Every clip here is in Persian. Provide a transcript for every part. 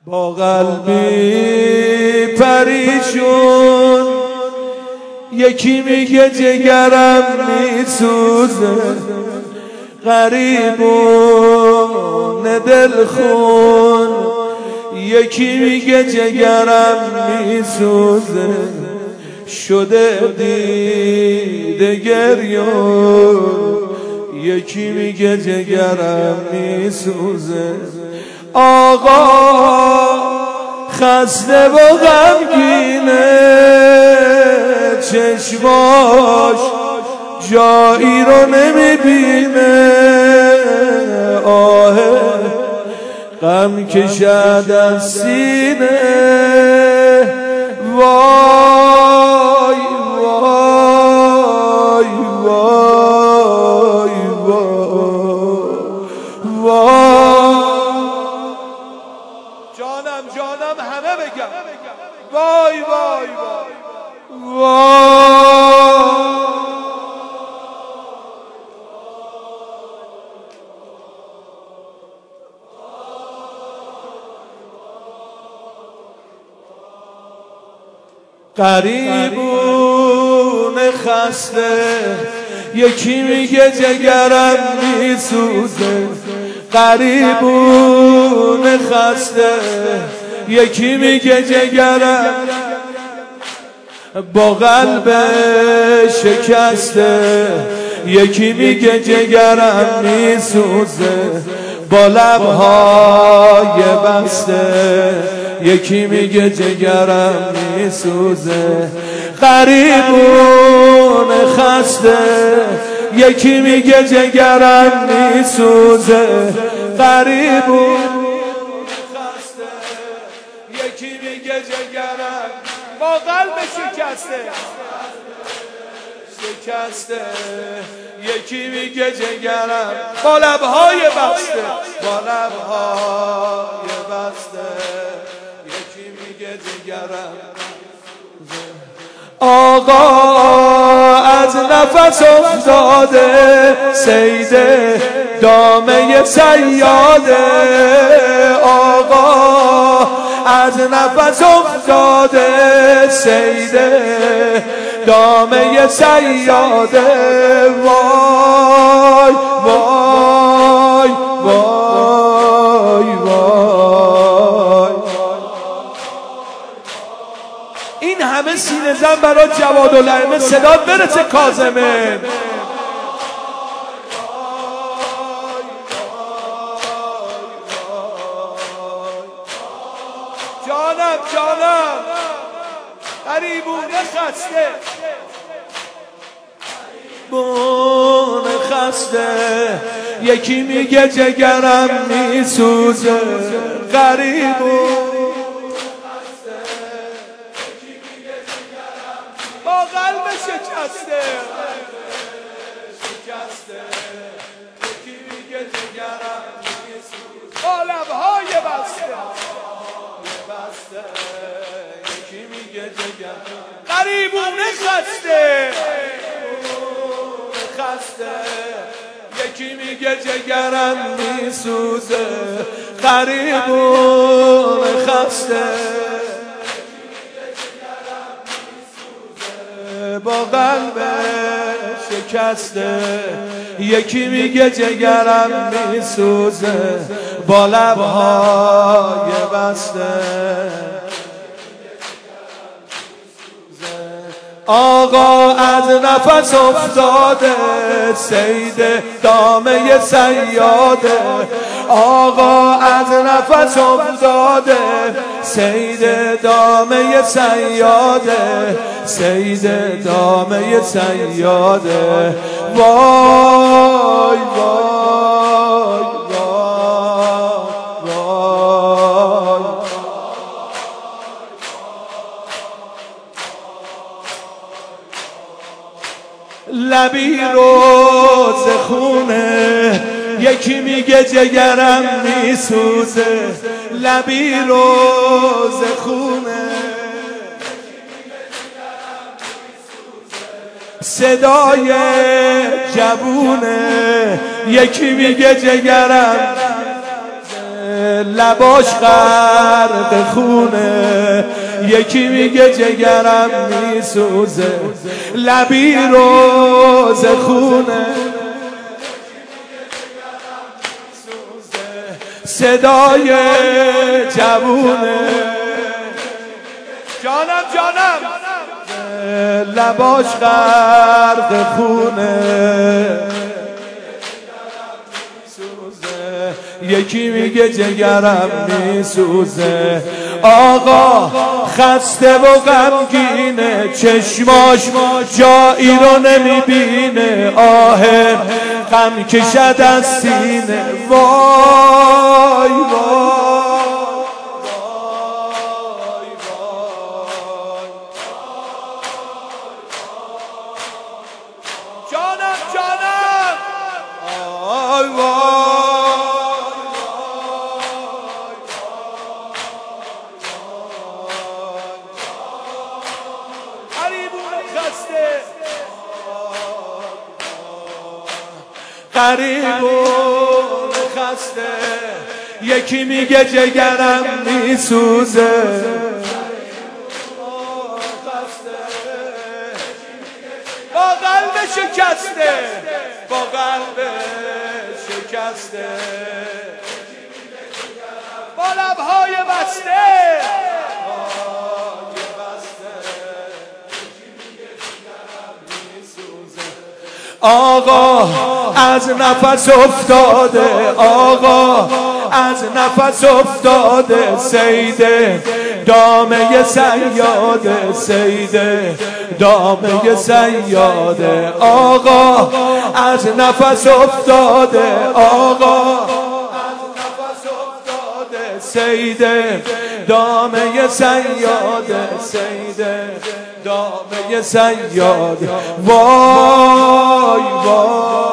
با قلبی پریشون یکی میگه جگرم میسوزه، غریبون دلخون یکی میگه جگرم میسوزه، شده دیده گریون یکی میگه جگرم میسوزه. آقا خسته و غمگینه، چشماش جایی رو نمیبینه، آه غم کشد از سینه، وای وای وای وای جانم جانم همه بگم وای وای وای غریبون خسته یکی میگه جگرم میسوزه، غریبون خسته یکی میگه جگرم، با قلب شکسته یکی میگه جگرم میسوزه، با لبهای بسته یکی میگه جگرم میسوزه. غریبون خسته یکی میگه جگرم میسوزه، غریبون خسته یکی میگه جگرم، با قلب شکسته یکی میگه جگرم، با لبهای بسته یکی میگه جگرم. آقا از نفس افتاده صید دامه صیاده، آقا از نفس افتاده صید دامه صیاده، وای وای وای وای. این همه سینه زن برای جوادالائمه صدات برسه کاظمه. جانم جانم غریبونه خسته یکی میگه جگرم میسوزه، غریبون با قلب شکسته یکی میگه جگرم میسوزه، با لبهای بسته یکی میگه جگرم، غریبونه خسته یکی میگه جگرم میسوزه، غریبون خسته با قلب شکسته یکی میگه جگرم میسوزه، با لبهای بسته. آقا از نفس افتاده صید دامه صیاده، آقا از نفس افتاده صید دامه صیاده، صید دامه صیاده، وای وای وای. لبی روز خونه یکی میگه جگرم میسوزه، لبی روز خونه صدای جوونه یکی میگه جگرم، لباش غرق خونه، یکی میگه جگرم میسوزه، لبی روز خونه، صدای جوونه، جانم جانم، لباش غرق خونه، یکی میگه جگرم میسوزه. آقا خسته و غمگینه، چشماش جایی رو نمیبینه، آه غم کشد از سینه، وای وای جانم جانم، وای وای غریبون خسته، یکی میگه جگرم میسوزه، با قلب شکسته، با قلب شکسته، با لبهای بسته، آقا از نفس افتاده، آقا از نفس افتاده، سیده دامه صیاده، سیده دامه صیاده، آقا از نفس افتاده، آقا از نفس افتاده، سیده دامه صیاده، سیده دامه صیاده، وای وای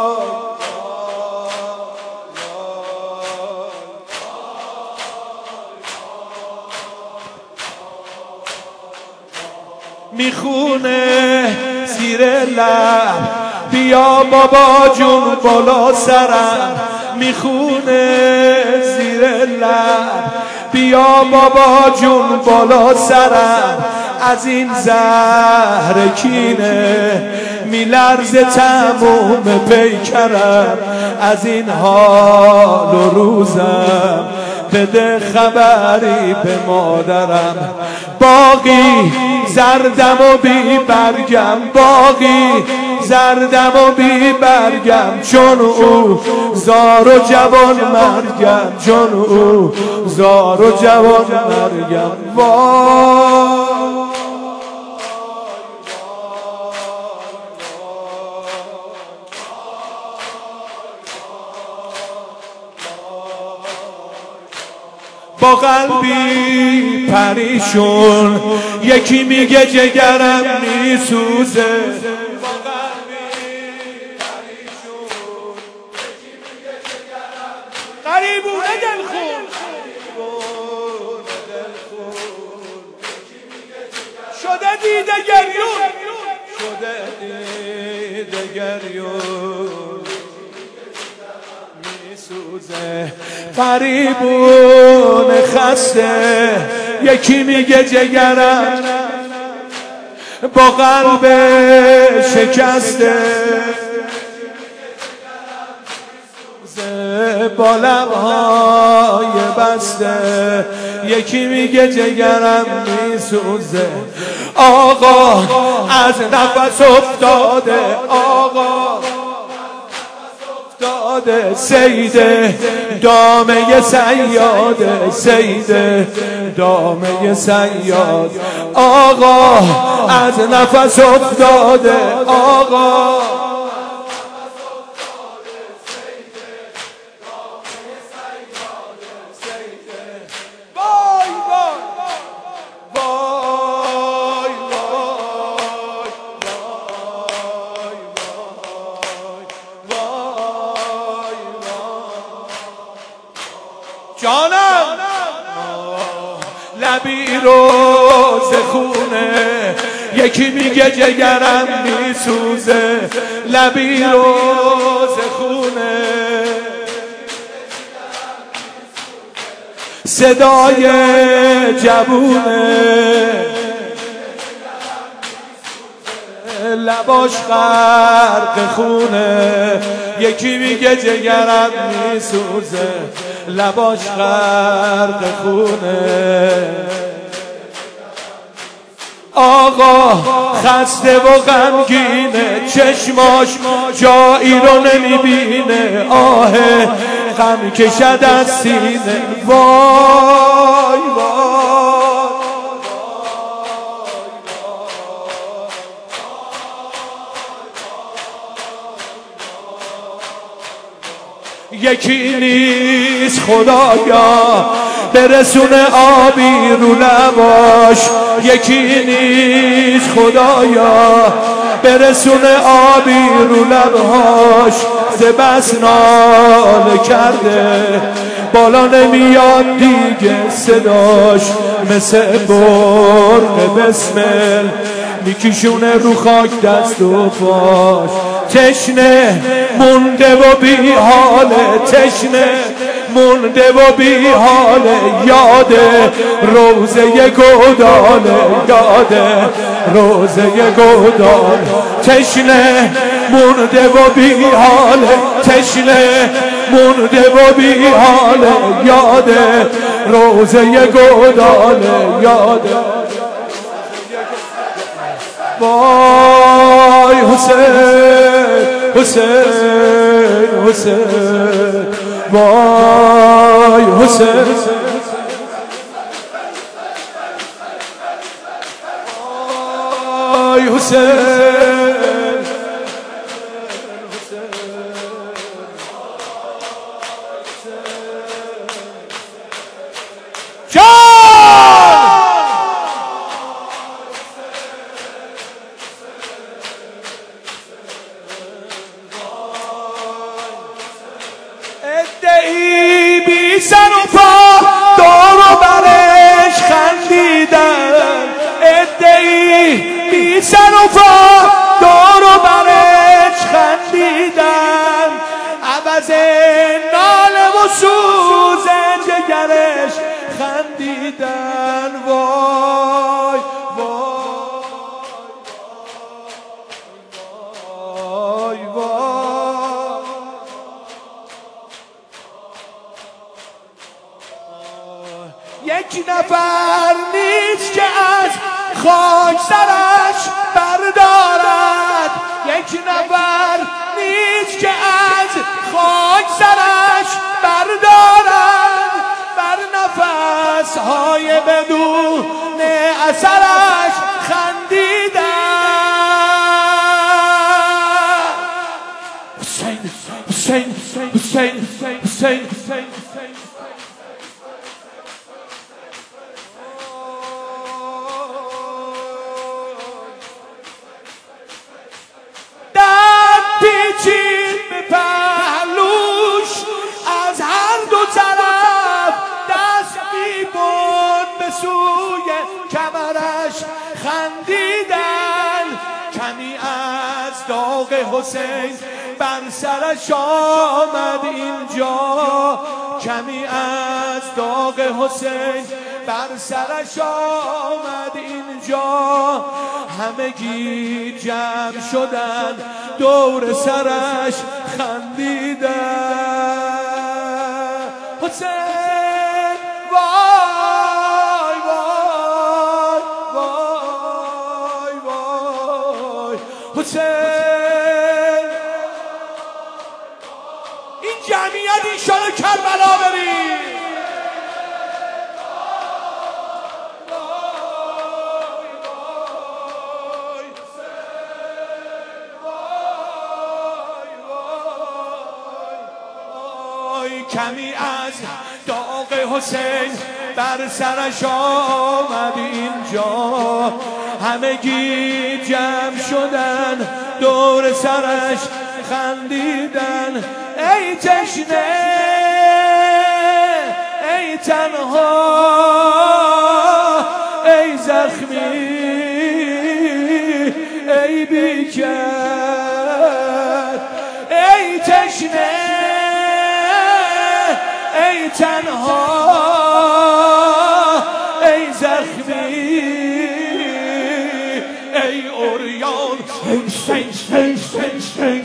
میخونه زیر لب، بیا بابا جون بالا سرم، میخونه زیر لب، بیا بابا جون بالا سرم، از این زهر کینه میلرزه تموم پیکرم، از این حال و روزم بده خبری به مادرم، باقی زردم و بی برگم، باقی زردم و بی برگم، چون او زار و جوان مرگم، چون او زار و جوان مرگم، وای با قلبی پریشون، یکی میگه جگرم میسوزه، با قلبی پریشون، یکی میگه جگرم غریبونه دلخون، شده دیده گریون، شده دیده گریون، میسوزه غریبون خسته، یکی میگه جگرم با قلب شکسته، با لبهای بسته، یکی میگه جگرم میسوزه، آقا از نفس افتاده، آقا داده، سیده دامه صیاده، سیده دامه صیاد، آقا از نفس افتاده، آقا وای وای جانم، لبی روز خونه، یکی میگه جگرم میسوزه، لبی روز خونه، صدای جوونه، لباش غرق خونه. یکی میگه جگرم میسوزه، لباش غرق خونه. آقا خسته و غمگینه، چشماش جایی رو نمیبینه، آه غم کشد از سینه. وای وای یکی نیست خدایا برسونه آبی رو لباش، یکی نیست خدایا برسونه آبی رو لباش. ز بس ناله کرده بالا نمیاد دیگه صداش، مثل برق بسمل میکشونه رو خاک دست و پاش. تشنه مونده و بی حاله، تشنه مونده و بی حاله، یاده روزه گوداله، یاده روزه گوداله. تشنه مونده و بی حاله، تشنه مونده و بی حاله، یاده روزه گوداله، یاده. وای حسین حسین حسین، وای حسین، وای حسین. ادعی بی سر و پا دور و برش خندیدن، ادعی بی سر و پا دور و برش خندیدن، عوض ناله و سوز جگرش خندیدن. وای وای وای یک نفر نیست که از خاک سرش بردارد، یک نفر نیست که از خاک سرش بردارد، بر نفس‌های بدون اثرش خندیدن. حسین حسین حسین حسین حسین پیچید به پهلوش از هر دو طرف، دست میبرد به سوی کمرش خندیدن. کمی از داغ حسین بر سرش آمد اینجا، کمی از داغ حسین بر سرش آمد اینجا. همگی جمع شدن دور سرش خندیدن. حسین وای وای وای وای حسین. این جمعیت انشالله کربلا بریم. کمی از داغ حسین بر سرش آمد اینجا، همگی جمع شدن دور سرش خندیدن. ای تشنه ای تنها ای زخمی ای بیکر، ای تشنه ای تنها ای اوریان ای